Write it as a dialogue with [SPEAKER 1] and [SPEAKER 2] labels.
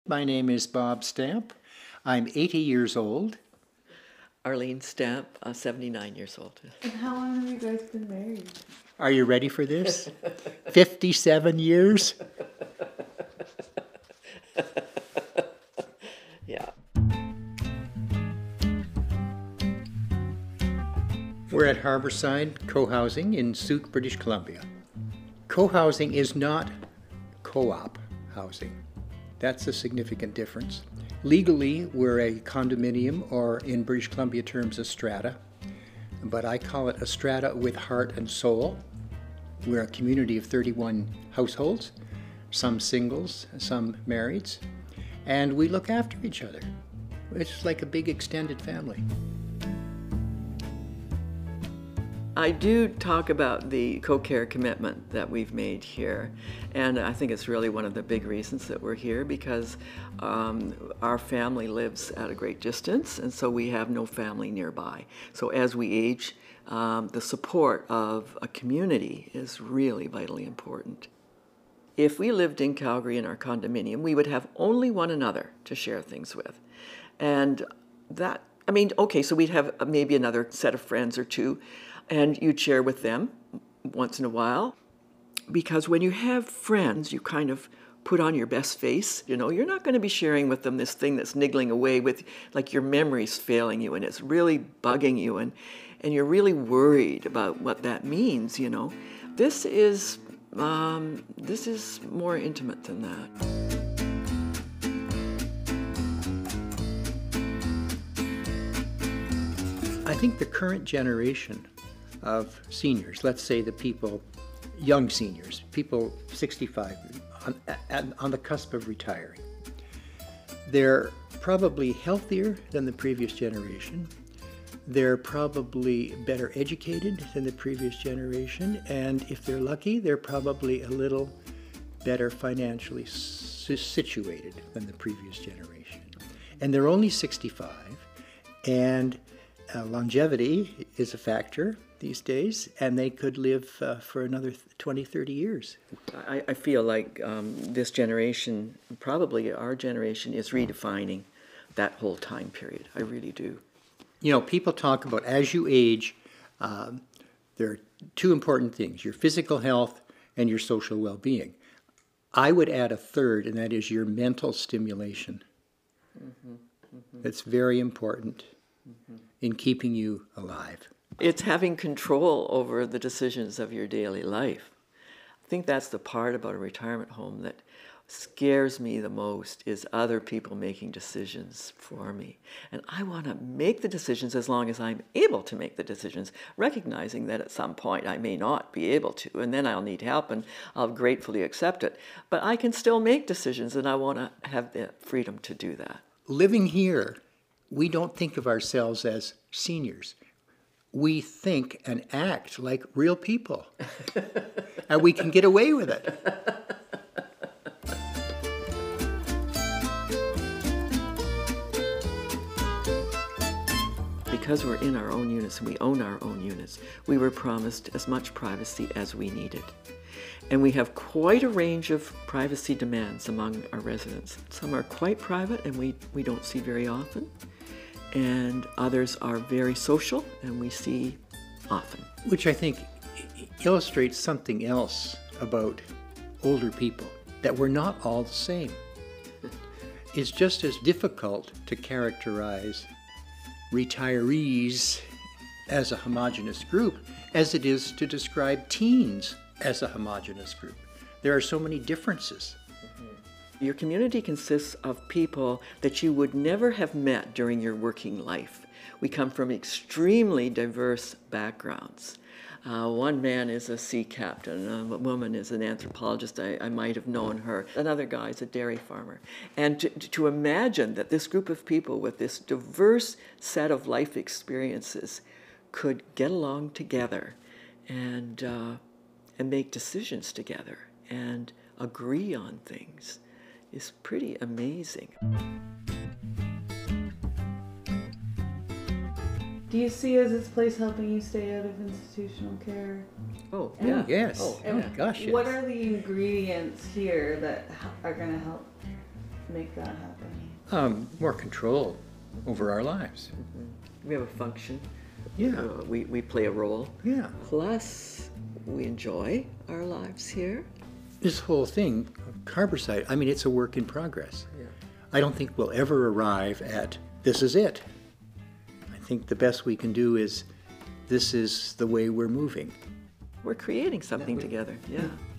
[SPEAKER 1] My name is Bob Stamp. I'm 80 years old.
[SPEAKER 2] Arlene Stamp, 79 years old.
[SPEAKER 3] And how long have you guys been married?
[SPEAKER 1] Are you ready for this? 57 years.
[SPEAKER 2] Yeah.
[SPEAKER 1] We're at Harborside Co-housing in Souk, British Columbia. Co-housing is not co-op housing. That's a significant difference. Legally, we're a condominium, or in British Columbia terms, a strata. But I call it a strata with heart and soul. We're a community of 31 households, some singles, some marrieds, and we look after each other. It's like a big extended family.
[SPEAKER 2] I do talk about the co-care commitment that we've made here, and I think it's really one of the big reasons that we're here, because our family lives at a great distance, and so we have no family nearby. So as we age, the support of a community is really vitally important. If we lived in Calgary in our condominium, we would have only one another to share things with. And that, so we'd have maybe another set of friends or two, and you'd share with them once in a while. Because when you have friends, you kind of put on your best face. You know, you're not going to be sharing with them this thing that's niggling away with, like, your memory's failing you and it's really bugging you, and you're really worried about what that means, you know. This is more intimate than that.
[SPEAKER 1] I think the current generation of seniors, let's say the people, young seniors, people 65, on the cusp of retiring, they're probably healthier than the previous generation. They're probably better educated than the previous generation, and if they're lucky, they're probably a little better financially situated than the previous generation. And they're only 65, and longevity is a factor these days, and they could live for another 20, 30 years.
[SPEAKER 2] I feel like this generation, probably our generation, is redefining that whole time period. I really do.
[SPEAKER 1] You know, people talk about as you age, there are two important things, your physical health and your social well-being. I would add a third, and that is your mental stimulation. That's very important in keeping you alive.
[SPEAKER 2] It's having control over the decisions of your daily life. I think that's the part about a retirement home that scares me the most, is other people making decisions for me. And I want to make the decisions as long as I'm able to make the decisions, recognizing that at some point I may not be able to, and then I'll need help, and I'll gratefully accept it. But I can still make decisions, and I want to have the freedom to do that.
[SPEAKER 1] Living here, we don't think of ourselves as seniors. We think and act like real people. And we can get away with it.
[SPEAKER 2] Because we're in our own units and we own our own units, we were promised as much privacy as we needed. And we have quite a range of privacy demands among our residents. Some are quite private and we don't see very often. And others are very social and we see often.
[SPEAKER 1] Which I think illustrates something else about older people, that we're not all the same. It's just as difficult to characterize retirees as a homogeneous group as it is to describe teens as a homogeneous group. There are so many differences.
[SPEAKER 2] Your community consists of people that you would never have met during your working life. We come from extremely diverse backgrounds. One man is a sea captain, a woman is an anthropologist, I might have known her. Another guy is a dairy farmer. And to imagine that this group of people with this diverse set of life experiences could get along together and make decisions together and agree on things is pretty amazing.
[SPEAKER 3] Do you see as this place helping you stay out of institutional care?
[SPEAKER 2] Oh,
[SPEAKER 3] And-
[SPEAKER 2] yeah.
[SPEAKER 1] Yes.
[SPEAKER 2] Oh,
[SPEAKER 1] Oh,
[SPEAKER 2] yeah.
[SPEAKER 1] gosh, yes.
[SPEAKER 3] What are the ingredients here that are going to help make that happen?
[SPEAKER 1] More control over our lives.
[SPEAKER 2] We have a function.
[SPEAKER 1] Yeah.
[SPEAKER 2] We play a role.
[SPEAKER 1] Yeah.
[SPEAKER 2] Plus, we enjoy our lives here.
[SPEAKER 1] This whole thing, Harborside, I mean, it's a work in progress.
[SPEAKER 2] Yeah.
[SPEAKER 1] I don't think we'll ever arrive at this is it. I think the best we can do is this is the way we're moving.
[SPEAKER 2] We're creating something together. Yeah.